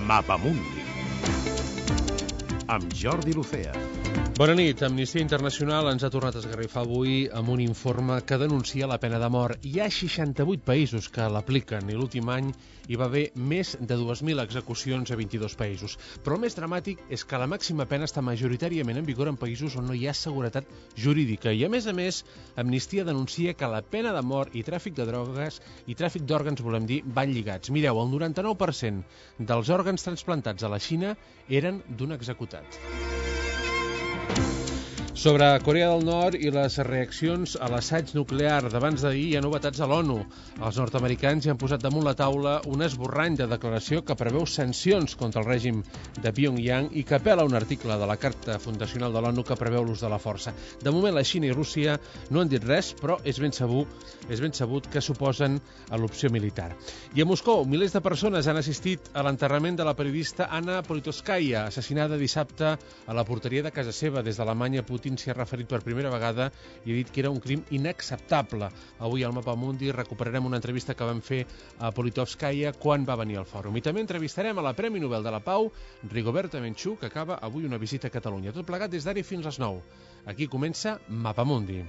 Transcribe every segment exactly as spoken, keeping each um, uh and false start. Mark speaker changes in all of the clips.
Speaker 1: Mapamundi amb Jordi Lucea.
Speaker 2: Bona nit. Amnistia Internacional ens ha tornat a esgarrifar avui amb un informe que denuncia la pena de mort. Hi ha seixanta-vuit països que l'apliquen i l'últim any hi va haver més de dues mil execucions a vint-i-dos països. Però el més dramàtic és que la màxima pena està majoritàriament en vigor en països on no hi ha seguretat jurídica. I a més a més, Amnistia denuncia que la pena de mort i tràfic de drogues i tràfic d'òrgans, volem dir, van lligats. Mireu, el noranta-nou per cent dels òrgans transplantats a la Xina eren d'un executat. Sobre Corea del Nord i les reaccions a l'assaig nuclear d'abans d'ahir hi ha novetats a l'ONU. Els nord-americans hi han posat damunt la taula un esborrany de declaració que preveu sancions contra el règim de Pyongyang i que apela a un article de la Carta Fundacional de l'ONU que preveu l'ús de la força. De moment la Xina i Rússia no han dit res, però és ben sabut, és ben sabut que s'oposen a l'opció militar. I a Moscou, milers de persones han assistit a l'enterrament de la periodista Anna Politkovskaya, assassinada dissabte a la porteria de casa seva. Des d'Alemanya, Putin s'hi ha referit per primera vegada i ha dit que era un crim inacceptable. Avui al Mapamundi recuperarem una entrevista que vam fer a Politkovskaya quan va venir al fòrum. I també entrevistarem a la Premi Nobel de la Pau, Rigoberta Menchú, que acaba avui una visita a Catalunya. Tot plegat des d'ara fins les nou. Aquí comença Mapamundi.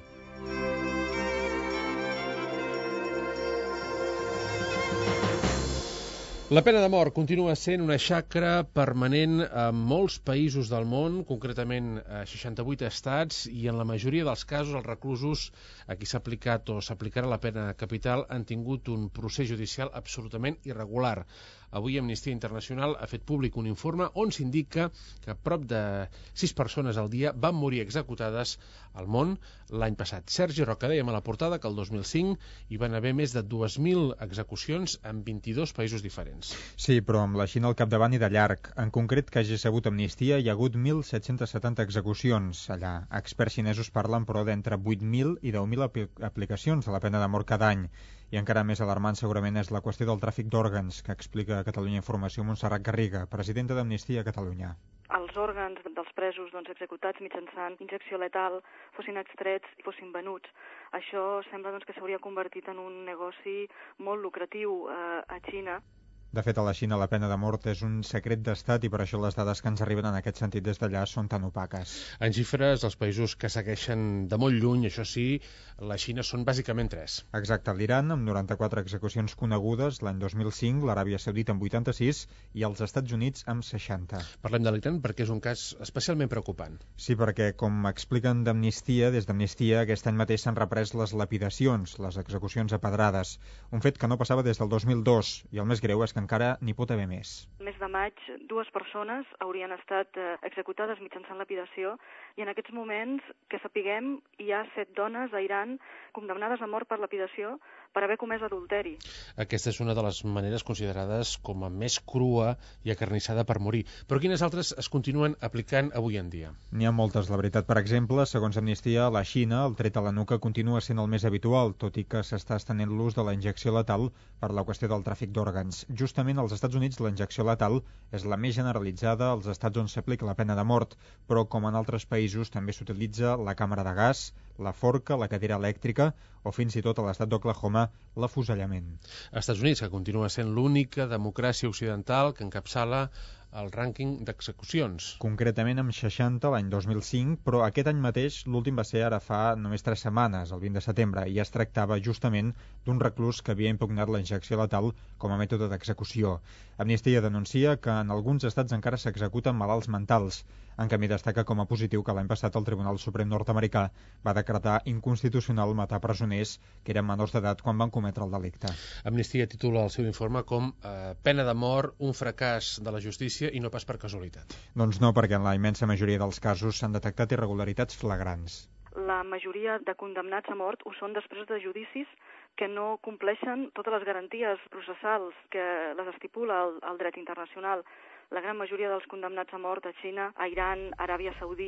Speaker 2: La pena de mort continua sent una xacra permanent en molts països del món, concretament a seixanta-vuit estats, i en la majoria dels casos els reclusos a qui s'ha aplicat o s'aplicarà la pena capital han tingut un procés judicial absolutament irregular. Avui Amnistia Internacional ha fet públic un informe on s'indica que prop de sis persones al dia van morir executades al món l'any passat. Sergi Roca, dèiem a la portada que el dos mil cinc hi van haver més de dues mil execucions en vint-i-dos països diferents.
Speaker 3: Sí, però amb la Xina al capdavant i de llarg. En concret, que hagi sabut Amnistia, hi ha hagut mil set-cents setanta execucions allà. Experts xinesos parlen, però, d'entre vuit mil i deu mil aplicacions de la pena de mort cada any. I encara més alarmant segurament és la qüestió del tràfic d'òrgans, que explica a Catalunya Informació Montserrat Garriga, presidenta d'Amnistia a Catalunya.
Speaker 4: Els òrgans dels presos doncs, executats mitjançant injecció letal fossin extrets i fossin venuts. Això sembla doncs, que s'hauria convertit en un negoci molt lucratiu eh, a Xina.
Speaker 3: De fet, a la Xina la pena de mort és un secret d'estat i per això les dades que ens arriben en aquest sentit des d'allà són tan opaques.
Speaker 2: En xifres, els països que segueixen de molt lluny, això sí, la Xina són bàsicament tres.
Speaker 3: Exacte, l'Iran amb noranta-quatre execucions conegudes l'any dos mil cinc, l'Aràbia Saudita amb vuitanta-sis i els Estats Units amb seixanta.
Speaker 2: Parlem de l'Iran perquè és un cas especialment preocupant.
Speaker 3: Sí, perquè, com expliquen d'Amnistia, des d'Amnistia aquest any mateix s'han reprès les lapidacions, les execucions a pedrades, un fet que no passava des del dos mil dos, i el més greu és que encara n'hi pot haver més.
Speaker 4: El mes de maig, dues persones haurien estat eh, executades mitjançant lapidació i en aquests moments, que sapiguem, hi ha set dones a Iran condemnades a mort per lapidació per haver comès adulteri.
Speaker 2: Aquesta és una de les maneres considerades com a més crua i acarnissada per morir. Però quines altres es continuen aplicant avui en dia?
Speaker 3: N'hi ha moltes, la veritat. Per exemple, segons Amnistia, a la Xina, el tret a la nuca continua sent el més habitual, tot i que s'està estenent l'ús de la injecció letal per la qüestió del tràfic d'òrgans. Justament als Estats Units la injecció letal és la més generalitzada als estats on s'aplica la pena de mort, però com en altres països també s'utilitza la càmera de gas, la forca, la cadira elèctrica o fins i tot a l'estat d'Oklahoma l'afusellament.
Speaker 2: Als Estats Units, que continua sent l'única democràcia occidental que encapçala el rànquing d'execucions.
Speaker 3: Concretament amb seixanta l'any dos mil cinc, però aquest any mateix l'últim va ser ara fa només tres setmanes, el vint de setembre, i es tractava justament d'un reclús que havia impugnat la injecció letal com a mètode d'execució. Amnistia denuncia que en alguns estats encara s'executen malalts mentals. En canvi, destaca com a positiu que l'any passat el Tribunal Suprem nord-americà va decretar inconstitucional matar presoners que eren menors d'edat quan van cometre el delicte.
Speaker 2: Amnistia titula el seu informe com eh, pena de mort, un fracàs de la justícia i no pas per casualitat.
Speaker 3: Doncs no, perquè en la immensa majoria dels casos s'han detectat irregularitats flagrants.
Speaker 4: La majoria de condemnats a mort ho són després de judicis que no compleixen totes les garanties processals que les estipula el, el dret internacional. La gran majoria dels condemnats a mort a Xina, a Iran, a Aràbia Saudí,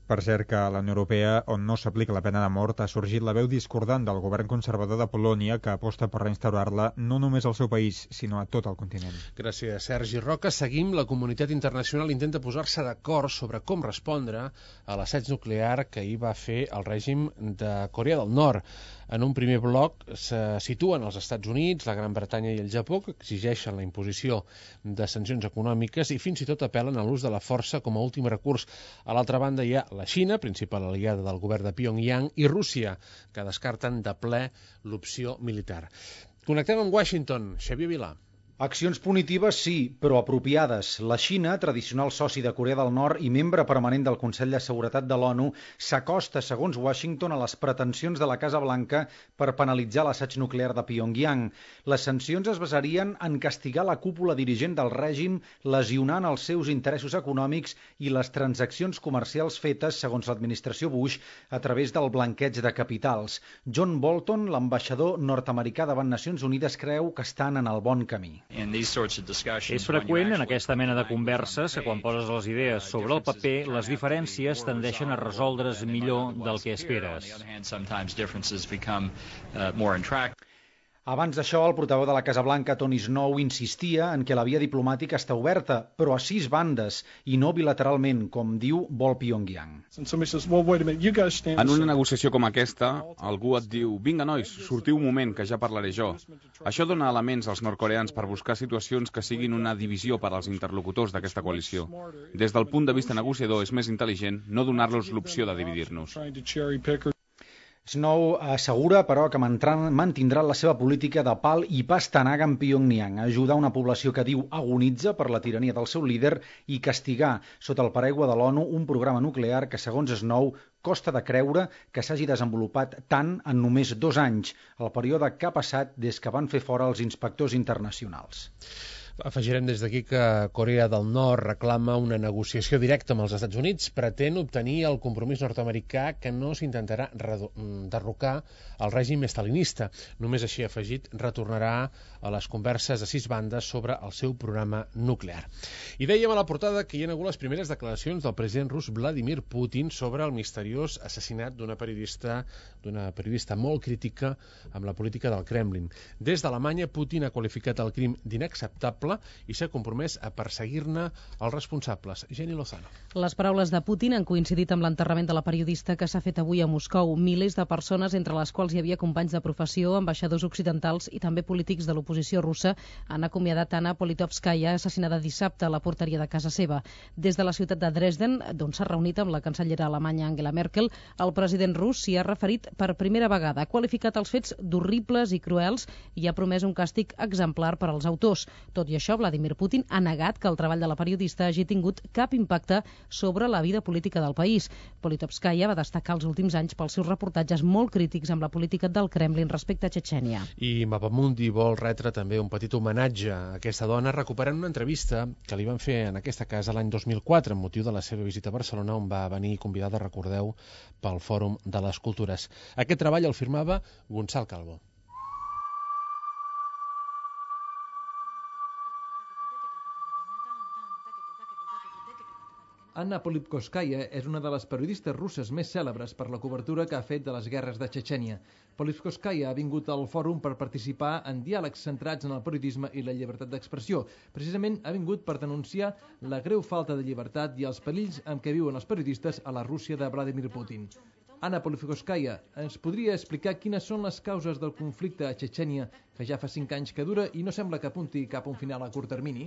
Speaker 3: Per cert que a la Unió Europea, on no s'aplica la pena de mort, ha sorgit la veu discordant del govern conservador de Polònia que aposta per reinstaurar-la no només al seu país, sinó a tot el continent.
Speaker 2: Gràcies, Sergi Roca. Seguim. La comunitat internacional intenta posar-se d'acord sobre com respondre a l'assaig nuclear que hi va fer el règim de Corea del Nord. En un primer bloc se situen els Estats Units, la Gran Bretanya i el Japó, que exigeixen la imposició de sancions econòmiques i fins i tot apel·len a l'ús de la força com a últim recurs. A l'altra banda hi ha la Xina, principal aliada del govern de Pyongyang, i Rússia, que descarten de ple l'opció militar. Connectem amb Washington. Xavier Vilà.
Speaker 1: Accions punitives sí, però apropiades. La Xina, tradicional soci de Corea del Nord i membre permanent del Consell de Seguretat de l'ONU, s'acosta, segons Washington, a les pretensions de la Casa Blanca per penalitzar l'assaig nuclear de Pyongyang. Les sancions es basarien en castigar la cúpula dirigent del règim, lesionant els seus interessos econòmics i les transaccions comercials fetes, segons l'administració Bush, a través del blanqueig de capitals. John Bolton, l'ambaixador nord-americà davant Nacions Unides, creu que estan en el bon camí.
Speaker 5: És freqüent en aquesta mena de converses que quan poses les idees sobre el paper, les diferències tendeixen a resoldre's millor del que esperes.
Speaker 1: Abans d'això, el portaveu de la Casa Blanca, Tony Snow, insistia en que la via diplomàtica està oberta, però a sis bandes, i no bilateralment, com diu vol Pyongyang.
Speaker 6: En una negociació com aquesta, algú et diu «Vinga, nois, sortiu un moment, que ja parlaré jo». Això dona elements als nord-coreans per buscar situacions que siguin una divisió per als interlocutors d'aquesta coalició. Des del punt de vista negociador, és més intel·ligent no donar-los l'opció de dividir-nos.
Speaker 1: Snow assegura, però, que mantindrà la seva política de pal i pastanaga en Pyongyang, ajudar una població que diu agonitza per la tirania del seu líder i castigar, sota el paraigua de l'ONU, un programa nuclear que, segons Snow, costa de creure que s'hagi desenvolupat tant en només dos anys, el període que ha passat des que van fer fora els inspectors internacionals.
Speaker 2: Afegirem des d'aquí que Corea del Nord reclama una negociació directa amb els Estats Units, pretén obtenir el compromís nord-americà que no s'intentarà derrocar el règim estalinista. Només així, afegit, retornarà a les converses a sis bandes sobre el seu programa nuclear. I dèiem a la portada que hi ha hagut les primeres declaracions del president rus Vladimir Putin sobre el misteriós assassinat d'una periodista, d'una periodista molt crítica amb la política del Kremlin. Des d'Alemanya, Putin ha qualificat el crim d'inacceptable i s'ha compromès a perseguir-ne els responsables. Jenny Lozano.
Speaker 7: Les paraules de Putin han coincidit amb l'enterrament de la periodista que s'ha fet avui a Moscou. Milers de persones, entre les quals hi havia companys de professió, ambaixadors occidentals i també polítics de l'oposició russa, han acomiadat Anna Politkovskaya, assassinada dissabte a la porteria de casa seva. Des de la ciutat de Dresden, d'on s'ha reunit amb la cancellera alemanya Angela Merkel, el president rus s'hi ha referit per primera vegada. Ha qualificat els fets d'horribles i cruels i ha promès un càstig exemplar per als autors. Tot i això, Vladimir Putin ha negat que el treball de la periodista hagi tingut cap impacte sobre la vida política del país. Politkovskaya va destacar els últims anys pels seus reportatges molt crítics amb la política del Kremlin respecte a Txetxènia.
Speaker 2: I Mapamundi vol retre també un petit homenatge a aquesta dona recuperant una entrevista que li van fer en aquesta casa l'any dos mil quatre amb motiu de la seva visita a Barcelona, on va venir convidada, recordeu, pel Fòrum de les Cultures. Aquest treball el firmava Gonçal Calvo.
Speaker 8: Anna Politkovskaya és una de les periodistes russes més cèlebres per la cobertura que ha fet de les guerres de Txetxènia. Politkovskaya ha vingut al fòrum per participar en diàlegs centrats en el periodisme i la llibertat d'expressió. Precisament ha vingut per denunciar la greu falta de llibertat i els perills amb què viuen els periodistes a la Rússia de Vladimir Putin. Anna Politkovskaya, ens podria explicar quines són les causes del conflicte a Txetxènia, que ja fa cinc anys que dura i no sembla que apunti cap a un final a curt termini?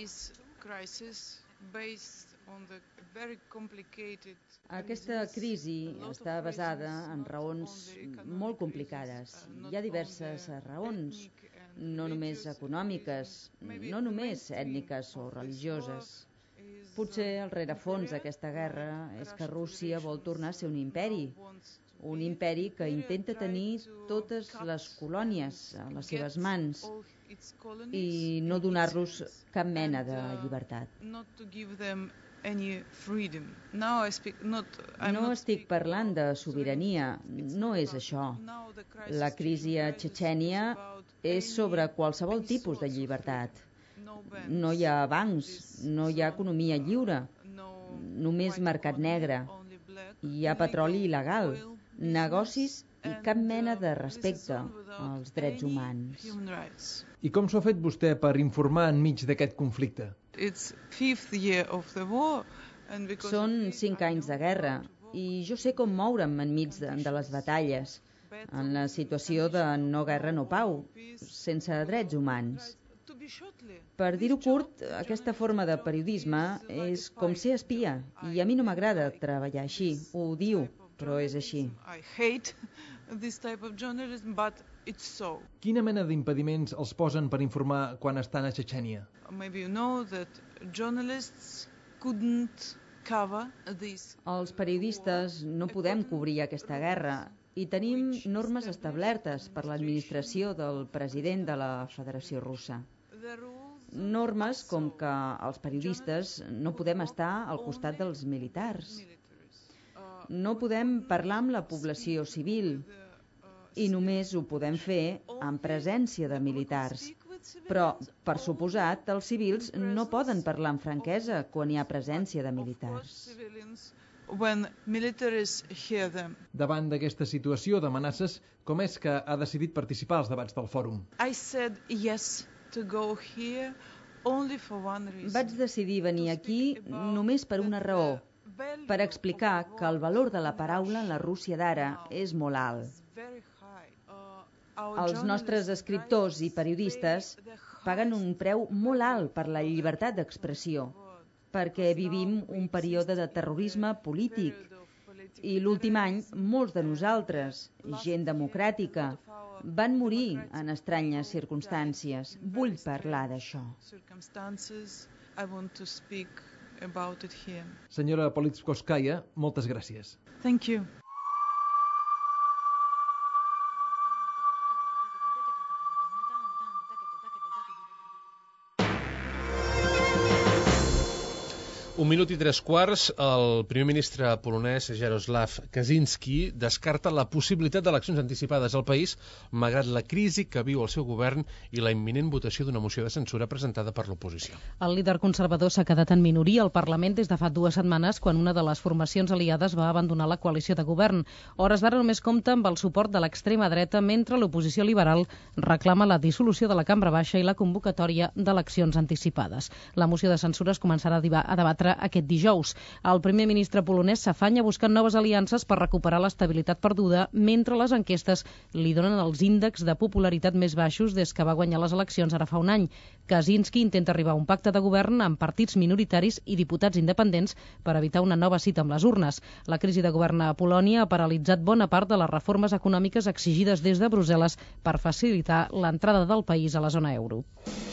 Speaker 9: Aquesta crisi està basada en raons molt complicades. Hi ha diverses raons, no només econòmiques, no només ètniques o religioses. Potser el rerefons d'aquesta guerra és que Rússia vol tornar a ser un imperi, un imperi que intenta tenir totes les colònies a les seves mans i no donar-los cap mena de llibertat. No estic parlant de sobirania, no és això. La crisi a Txetxènia és sobre qualsevol tipus de llibertat. No hi ha bancs, no hi ha economia lliure, només mercat negre. Hi ha petroli il·legal, negocis i cap mena de respecte als drets humans.
Speaker 8: I com s'ho ha fet vostè per informar enmig d'aquest conflicte?
Speaker 9: Són cinc anys de guerra i jo sé com moure'm enmig de, de les batalles, en la situació de no guerra no pau, sense drets humans. Per dir-ho curt, aquesta forma de periodisme és com ser espia i a mi no m'agrada treballar així, ho odio, però és així.
Speaker 8: Quina mena d'impediments els posen per informar quan estan a Txetxènia?
Speaker 9: Els periodistes no podem cobrir aquesta guerra i tenim normes establertes per l'administració del president de la Federació Russa. Normes com que els periodistes no podem estar al costat dels militars. No podem parlar amb la població civil i només ho podem fer en presència de militars. Però, per suposat, els civils no poden parlar amb franquesa quan hi ha presència de militars.
Speaker 8: Davant d'aquesta situació d'amenaces, com és que ha decidit participar als debats del fòrum?
Speaker 9: Vaig decidir venir aquí només per una raó, per explicar que el valor de la paraula en la Rússia d'ara és molt alt. Els nostres escriptors i periodistes paguen un preu molt alt per la llibertat d'expressió, perquè vivim un període de terrorisme polític. I l'últim any, molts de nosaltres, gent democràtica, van morir en estranyes circumstàncies. Vull parlar d'això.
Speaker 8: Senyora Politkovskaya, moltes gràcies.
Speaker 10: Thank you.
Speaker 2: Un minut i tres quarts, el primer ministre polonès Jaroslaw Kaczynski descarta la possibilitat d'eleccions anticipades al país malgrat la crisi que viu el seu govern i la imminent votació d'una moció de censura presentada per l'oposició.
Speaker 7: El líder conservador s'ha quedat en minoria al Parlament des de fa dues setmanes quan una de les formacions aliades va abandonar la coalició de govern. Hores d'ara només compta amb el suport de l'extrema dreta mentre l'oposició liberal reclama la dissolució de la Cambra Baixa i la convocatòria d'eleccions anticipades. La moció de censura es començarà a debatre aquest dijous. El primer ministre polonès s'afanya buscant noves aliances per recuperar l'estabilitat perduda mentre les enquestes li donen els índexs de popularitat més baixos des que va guanyar les eleccions ara fa un any. Kaczynski intenta arribar a un pacte de govern amb partits minoritaris i diputats independents per evitar una nova cita amb les urnes. La crisi de govern a Polònia ha paralitzat bona part de les reformes econòmiques exigides des de Brussel·les per facilitar l'entrada del país a la zona euro.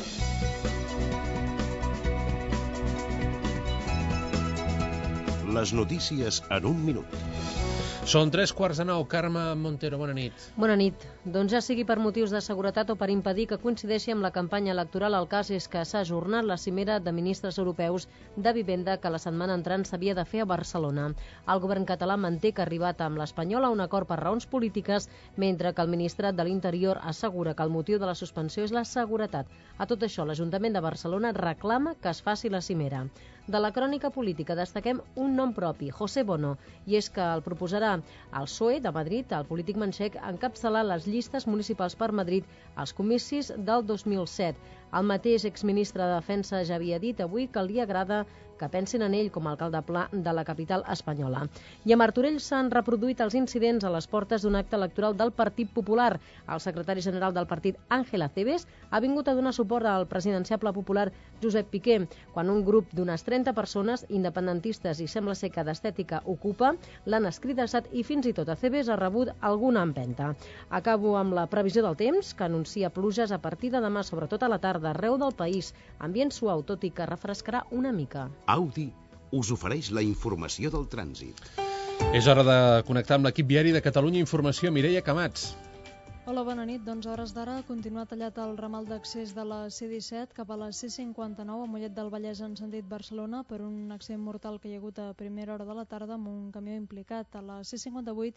Speaker 11: Les notícies en un minut.
Speaker 2: Són tres quarts de nou. Carme Montero, bona nit.
Speaker 12: Bona nit. Doncs ja sigui per motius de seguretat o per impedir que coincideixi amb la campanya electoral, el cas és que s'ha ajornat la cimera de ministres europeus de vivenda que la setmana entrant s'havia de fer a Barcelona. El govern català manté que ha arribat amb l'Espanyol a un acord per raons polítiques, mentre que el ministre de l'Interior assegura que el motiu de la suspensió és la seguretat. A tot això, l'Ajuntament de Barcelona reclama que es faci la cimera. De la crònica política destaquem un nom propi, José Bono, i és que el proposarà el P S O E de Madrid, el polític manxec, encapçalar les llistes municipals per Madrid als comicis del dos mil set. El mateix exministre de Defensa ja havia dit avui que li agrada que pensin en ell com a alcalde pla de la capital espanyola. I a Martorell s'han reproduït els incidents a les portes d'un acte electoral del Partit Popular. El secretari general del partit, Ángel Acebes, ha vingut a donar suport al presidenciable popular Josep Piqué, quan un grup d'unes trenta persones, independentistes i sembla ser que d'estètica ocupa, l'han escridassat i fins i tot Acebes ha rebut alguna empenta. Acabo amb la previsió del temps, que anuncia pluges a partir de demà, sobretot a la tarda, arreu del país. Ambient suau, tot i que refrescarà una mica.
Speaker 11: Audi us ofereix la informació del trànsit.
Speaker 2: És hora de connectar amb l'equip viari de Catalunya Informació. Mireia Camats.
Speaker 13: Hola, bona nit. Doncs a hores d'ara continua tallat el ramal d'accés de la C disset cap a la C cinquanta-nou a Mollet del Vallès en sentit Barcelona per un accident mortal que hi ha hagut a primera hora de la tarda amb un camió implicat. A la C cinquanta-vuit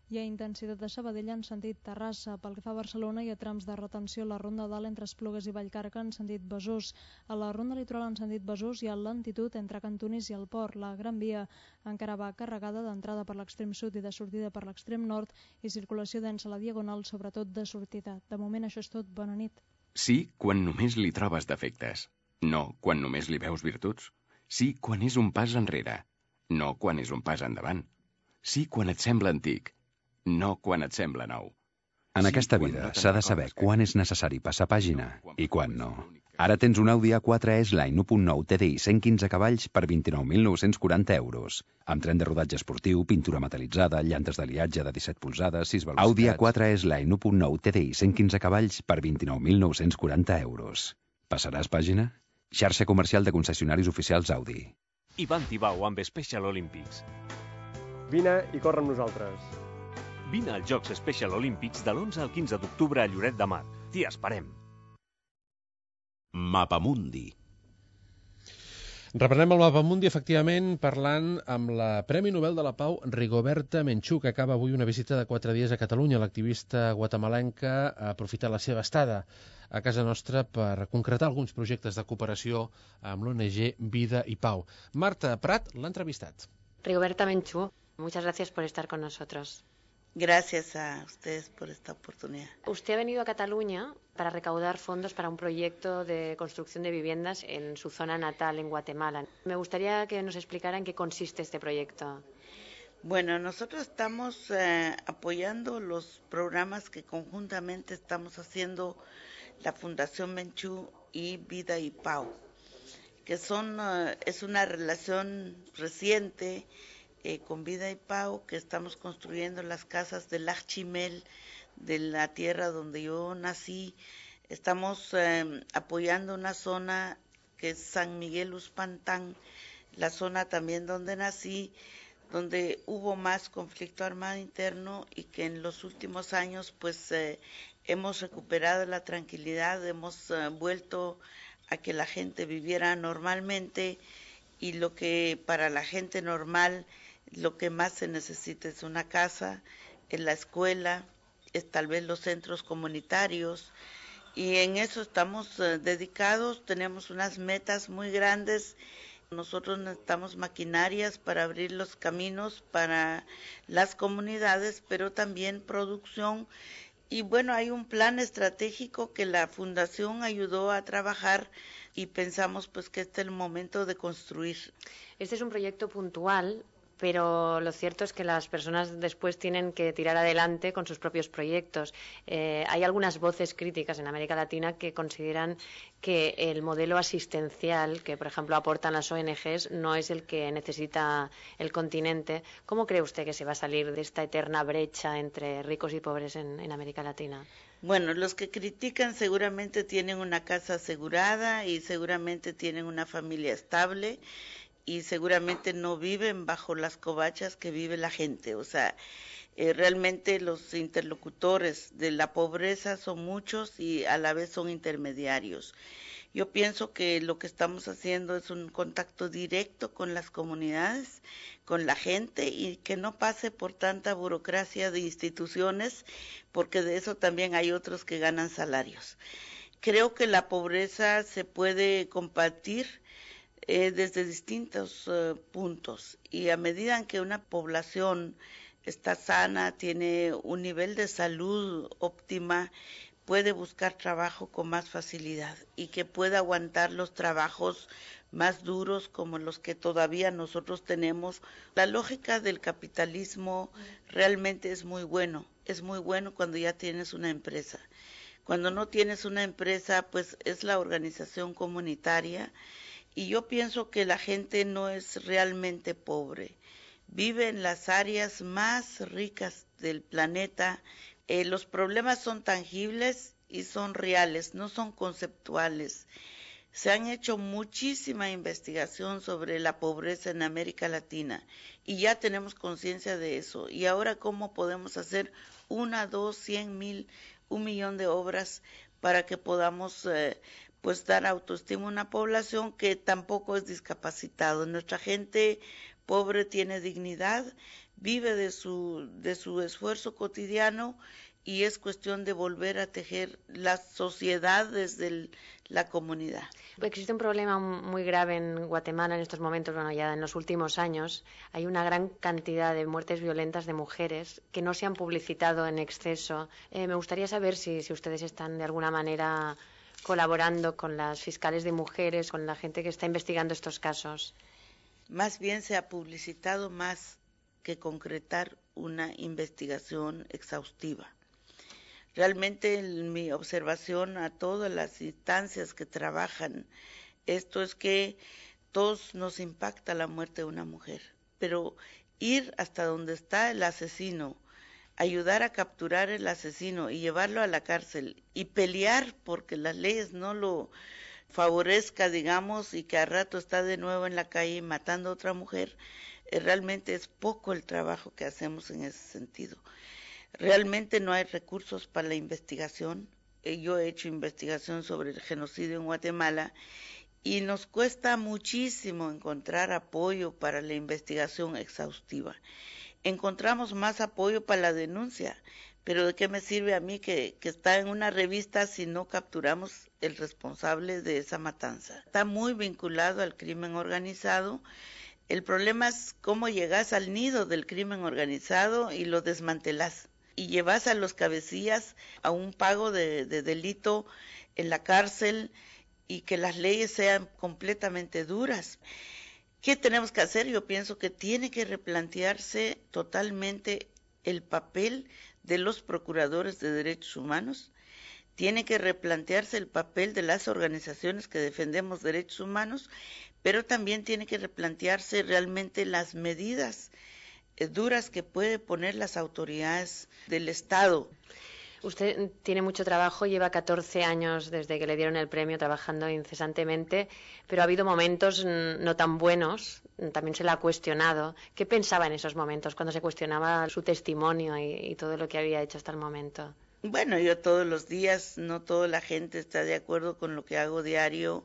Speaker 13: Hi ha intensitat de Sabadell en sentit Terrassa. Pel que fa a Barcelona hi ha trams de retenció a la Ronda Dalt entre Esplugues i Vallcarca en sentit Besòs. A la Ronda Litoral en sentit Besòs hi ha lentitud entre Cantonís i el Port. La Gran Via encara va carregada d'entrada per l'extrem sud i de sortida per l'extrem nord i circulació densa a la Diagonal, sobretot de sortida. De moment això és tot. Bona nit.
Speaker 10: Sí, quan només li trobes defectes. No, quan només li veus virtuts. Sí, quan és un pas enrere. No, quan és un pas endavant. Sí, quan et sembla antic. No quan et sembla nou.
Speaker 14: En aquesta vida s'ha de saber quan és necessari passar pàgina i quan no. Ara tens un Audi A quatre S-Line u punt nou T D I cent quinze cavalls per vint-i-nou mil nou-cents quaranta euros. Amb tren de rodatge esportiu, pintura metalitzada, llantes d'aliatge de disset polzades, sis velocitats... Audi A quatre S-Line u punt nou T D I cent quinze cavalls per vint-i-nou mil nou-cents quaranta euros. Passaràs pàgina? Xarxa comercial de concessionaris oficials Audi.
Speaker 15: Ivan Tibau amb Special Olympics.
Speaker 16: Vine i corre amb nosaltres.
Speaker 15: Vine als Jocs Special Olympics de l'onze al quinze d'octubre a Lloret de Mar. T'hi esperem.
Speaker 11: Mapamundi.
Speaker 2: Reprenem el Mapamundi, efectivament, parlant amb la Premi Nobel de la Pau Rigoberta Menchú, que acaba avui una visita de quatre dies a Catalunya. L'activista guatemalenca ha aprofitat la seva estada a casa nostra per concretar alguns projectes de cooperació amb l'O N G Vida i Pau. Marta Prat l'ha entrevistat.
Speaker 17: Rigoberta Menchú, muchas gracias por estar con nosotros.
Speaker 18: Gracias a ustedes por esta oportunidad.
Speaker 17: Usted ha venido a Cataluña para recaudar fondos para un proyecto de construcción de viviendas en su zona natal, en Guatemala. Me gustaría que nos explicara en qué consiste este proyecto.
Speaker 18: Bueno, nosotros estamos eh, apoyando los programas que conjuntamente estamos haciendo la Fundación Menchú y Vida y Pau, que son eh, es una relación reciente Eh, con Vida y Pau, que estamos construyendo las casas del Achimel, de la tierra donde yo nací. Estamos eh, apoyando una zona que es San Miguel Uspantán, la zona también donde nací, donde hubo más conflicto armado interno y que en los últimos años pues eh, hemos recuperado la tranquilidad, hemos eh, vuelto a que la gente viviera normalmente, y lo que para la gente normal lo que más se necesita es una casa, es la escuela, es tal vez los centros comunitarios, y en eso estamos eh, dedicados. Tenemos unas metas muy grandes. Nosotros necesitamos maquinarias para abrir los caminos para las comunidades, pero también producción. Y bueno, hay un plan estratégico que la Fundación ayudó a trabajar y pensamos pues que este es el momento de construir.
Speaker 17: Este es un proyecto puntual, pero lo cierto es que las personas después tienen que tirar adelante con sus propios proyectos. Eh, hay algunas voces críticas en América Latina que consideran que el modelo asistencial que, por ejemplo, aportan las O N Ges no es el que necesita el continente. ¿Cómo cree usted que se va a salir de esta eterna brecha entre ricos y pobres en, en América Latina?
Speaker 18: Bueno, los que critican seguramente tienen una casa asegurada y seguramente tienen una familia estable, y seguramente no viven bajo las covachas que vive la gente. O sea, eh, realmente los interlocutores de la pobreza son muchos y a la vez son intermediarios. Yo pienso que lo que estamos haciendo es un contacto directo con las comunidades, con la gente, y que no pase por tanta burocracia de instituciones, porque de eso también hay otros que ganan salarios. Creo que la pobreza se puede combatir Eh, desde distintos uh, puntos, y a medida en que una población está sana, tiene un nivel de salud óptima, puede buscar trabajo con más facilidad y que pueda aguantar los trabajos más duros como los que todavía nosotros tenemos. La lógica del capitalismo realmente es muy bueno, es muy bueno cuando ya tienes una empresa. Cuando no tienes una empresa, pues es la organización comunitaria. Y yo pienso que la gente no es realmente pobre, vive en las áreas más ricas del planeta. Eh, los problemas son tangibles y son reales, no son conceptuales. Se han hecho muchísima investigación sobre la pobreza en América Latina y ya tenemos conciencia de eso. Y ahora, ¿cómo podemos hacer una, dos, cien mil, un millón de obras para que podamos eh, pues dar autoestima a una población que tampoco es discapacitada? Nuestra gente pobre tiene dignidad, vive de su, de su esfuerzo cotidiano y es cuestión de volver a tejer la sociedad desde el, la comunidad.
Speaker 17: Existe un problema muy grave en Guatemala en estos momentos, bueno, ya en los últimos años. Hay una gran cantidad de muertes violentas de mujeres que no se han publicitado en exceso. Eh, me gustaría saber si, si ustedes están de alguna manera colaborando con las fiscales de mujeres, con la gente que está investigando estos casos.
Speaker 18: Más bien se ha publicitado más que concretar una investigación exhaustiva. Realmente en mi observación a todas las instancias que trabajan esto es que todos nos impacta la muerte de una mujer, pero ir hasta donde está el asesino, ayudar a capturar el asesino y llevarlo a la cárcel y pelear porque las leyes no lo favorezca, digamos, y que a rato está de nuevo en la calle matando a otra mujer, eh, realmente es poco el trabajo que hacemos en ese sentido. Realmente no hay recursos para la investigación. Yo he hecho investigación sobre el genocidio en Guatemala y nos cuesta muchísimo encontrar apoyo para la investigación exhaustiva. Encontramos más apoyo para la denuncia, pero ¿de qué me sirve a mí que, que está en una revista si no capturamos el responsable de esa matanza? Está muy vinculado al crimen organizado. El problema es cómo llegas al nido del crimen organizado y lo desmantelás. Y llevas a los cabecillas a un pago de, de delito en la cárcel y que las leyes sean completamente duras. ¿Qué tenemos que hacer? Yo pienso que tiene que replantearse totalmente el papel de los procuradores de derechos humanos, tiene que replantearse el papel de las organizaciones que defendemos derechos humanos, pero también tiene que replantearse realmente las medidas duras que puede poner las autoridades del Estado.
Speaker 17: Usted tiene mucho trabajo, lleva catorce años desde que le dieron el premio trabajando incesantemente, pero ha habido momentos no tan buenos, también se le ha cuestionado. ¿Qué pensaba en esos momentos cuando se cuestionaba su testimonio y, y todo lo que había hecho hasta el momento?
Speaker 18: Bueno, yo todos los días, no toda la gente está de acuerdo con lo que hago diario.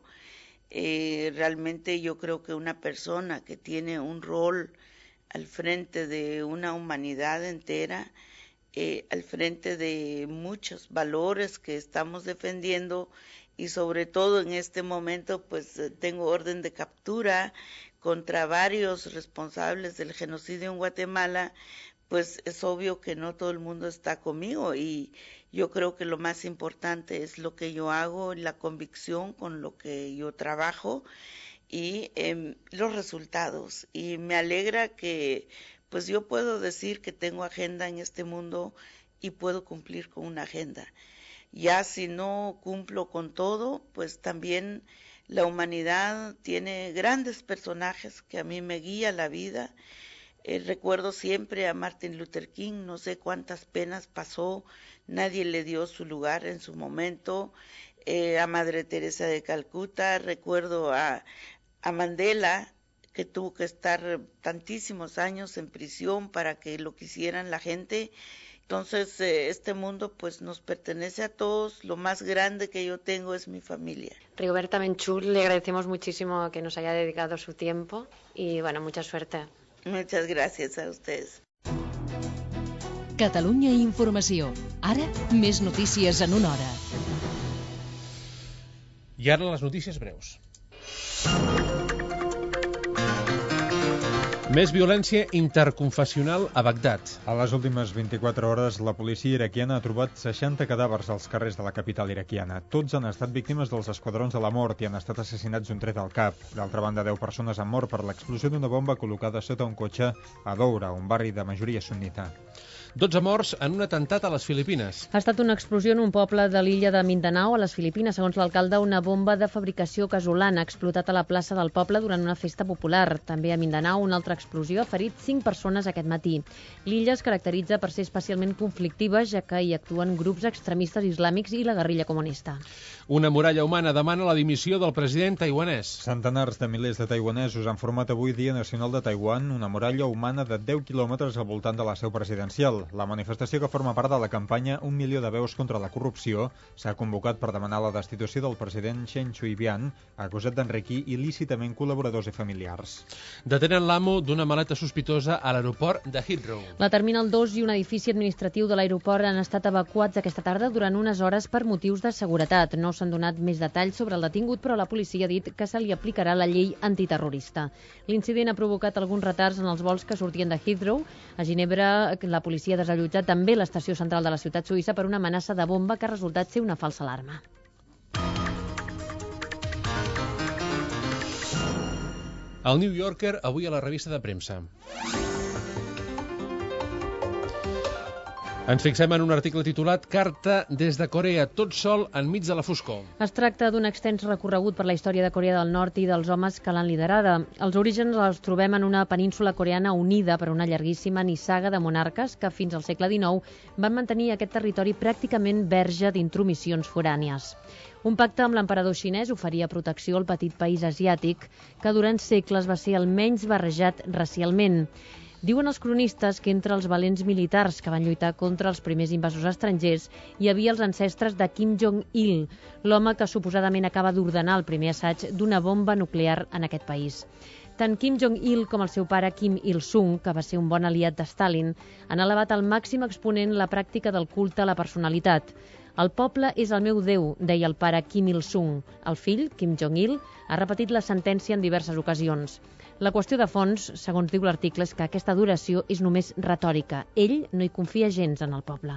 Speaker 18: Eh, realmente yo creo que una persona que tiene un rol al frente de una humanidad entera, eh, al frente de muchos valores que estamos defendiendo y sobre todo en este momento pues tengo orden de captura contra varios responsables del genocidio en Guatemala, pues es obvio que no todo el mundo está conmigo y yo creo que lo más importante es lo que yo hago, la convicción con lo que yo trabajo y eh, los resultados. Y me alegra que pues yo puedo decir que tengo agenda en este mundo y puedo cumplir con una agenda. Ya si no cumplo con todo, pues también la humanidad tiene grandes personajes que a mí me guía la vida. Eh, recuerdo siempre a Martin Luther King, no sé cuántas penas pasó, nadie le dio su lugar en su momento. Eh, a Madre Teresa de Calcuta, recuerdo a a Mandela, que tuvo que estar tantísimos años en prisión para que lo quisieran la gente. Entonces, eh, este mundo pues nos pertenece a todos. Lo más grande que yo tengo es mi familia.
Speaker 17: Rigoberta Menchú, le agradecemos muchísimo que nos haya dedicado su tiempo y, bueno, mucha suerte.
Speaker 18: Muchas gracias a ustedes.
Speaker 19: Catalunya Informació. Ara, més notícies en una hora.
Speaker 2: I ara les notícies breus. Més violència interconfessional a Bagdad.
Speaker 3: A les últimes vint-i-quatre hores, la policia iraquiana ha trobat seixanta cadàvers als carrers de la capital iraquiana. Tots han estat víctimes dels esquadrons de la mort i han estat assassinats d'un tret al cap. D'altra banda, deu persones han mort per l'explosió d'una bomba col·locada sota un cotxe a Doura, un barri de majoria sunnita.
Speaker 2: dotze morts en un atemptat a les Filipines.
Speaker 12: Ha estat una explosió en un poble de l'illa de Mindanao, a les Filipines. Segons l'alcalde, una bomba de fabricació casolana ha explotat a la plaça del poble durant una festa popular. També a Mindanao, una altra explosió ha ferit cinc persones aquest matí. L'illa es caracteritza per ser especialment conflictiva, ja que hi actuen grups extremistes islàmics i la guerrilla comunista.
Speaker 2: Una muralla humana demana la dimissió del president taiwanès.
Speaker 3: Centenars de milers de taiwanesos han format avui Dia Nacional de Taiwan, una muralla humana de deu quilòmetres al voltant de la seu presidencial. Portugal. La manifestació, que forma part de la campanya Un milió de veus contra la corrupció, s'ha convocat per demanar la destitució del president Chen Shui-bian, acusat d'enriquir il·lícitament col·laboradors i familiars.
Speaker 2: Detenen l'amo d'una maleta sospitosa a l'aeroport de Heathrow.
Speaker 12: La Terminal dos i un edifici administratiu de l'aeroport han estat evacuats aquesta tarda durant unes hores per motius de seguretat. No s'han donat més detalls sobre el detingut, però la policia ha dit que se li aplicarà la llei antiterrorista. L'incident ha provocat alguns retards en els vols que sortien de Heathrow. A Ginebra, la policia ha desallotjat també l'estació central de la ciutat suïssa per una amenaça de bomba que ha resultat ser una falsa alarma.
Speaker 2: El New Yorker, avui a la revista de premsa. Ens fixem en un article titulat Carta des de Corea, tot sol enmig de la foscor.
Speaker 12: Es tracta d'un extens recorregut per la història de Corea del Nord i dels homes que l'han liderada. Els orígens els trobem en una península coreana unida per una llarguíssima nissaga de monarques que fins al segle dinou van mantenir aquest territori pràcticament verge d'intromissions forànies. Un pacte amb l'emperador xinès oferia protecció al petit país asiàtic que durant segles va ser el menys barrejat racialment. Diuen els cronistes que entre els valents militars que van lluitar contra els primers invasors estrangers hi havia els ancestres de Kim Jong-il, l'home que suposadament acaba d'ordenar el primer assaig d'una bomba nuclear en aquest país. Tant Kim Jong-il com el seu pare Kim Il-sung, que va ser un bon aliat de Stalin, han elevat al màxim exponent la pràctica del culte a la personalitat. El poble és el meu déu, deia el pare Kim Il-sung. El fill, Kim Jong-il, ha repetit la sentència en diverses ocasions. La qüestió de fons, segons diu l'article, és que aquesta adoració és només retòrica. Ell no hi confia gens en el poble.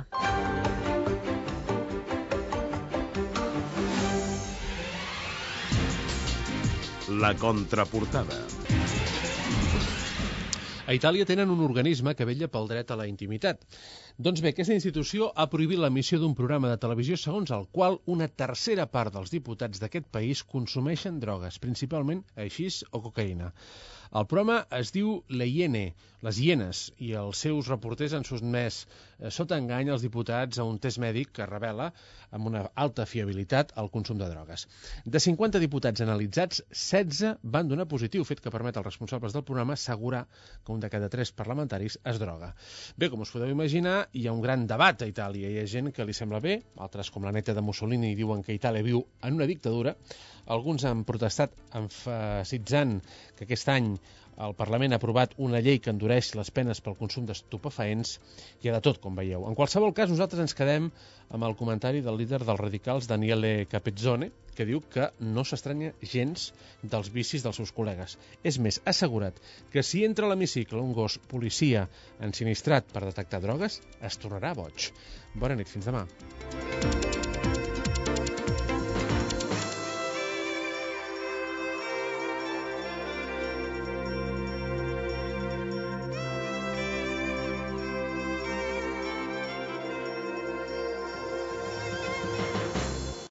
Speaker 11: La contraportada.
Speaker 2: A Itàlia tenen un organisme que vetlla pel dret a la intimitat. Doncs bé, aquesta institució ha prohibit l'emissió d'un programa de televisió segons el qual una tercera part dels diputats d'aquest país consumeixen drogues, principalment haixís o cocaïna. El programa es diu Le Iene, les hienes, i els seus reporters han sotmès eh, sota engany els diputats a un test mèdic que revela amb una alta fiabilitat el consum de drogues. De cinquanta diputats analitzats, setze van donar positiu, fet que permet als responsables del programa assegurar que un de cada tres parlamentaris es droga. Bé, com us podeu imaginar, hi ha un gran debat a Itàlia. Hi ha gent que li sembla bé, altres, com la neta de Mussolini, diuen que Itàlia viu en una dictadura. Alguns han protestat emfasitzant que aquest any el Parlament ha aprovat una llei que endureix les penes pel consum d'estupefaents. Hi ha de tot, com veieu. En qualsevol cas, nosaltres ens quedem amb el comentari del líder dels radicals, Daniele Capezzone, que diu que no s'estranya gens dels vicis dels seus col·legues. És més, ha assegurat que si entra a l'hemicicle un gos policia ensinistrat per detectar drogues, es tornarà boig. Bona nit, fins demà.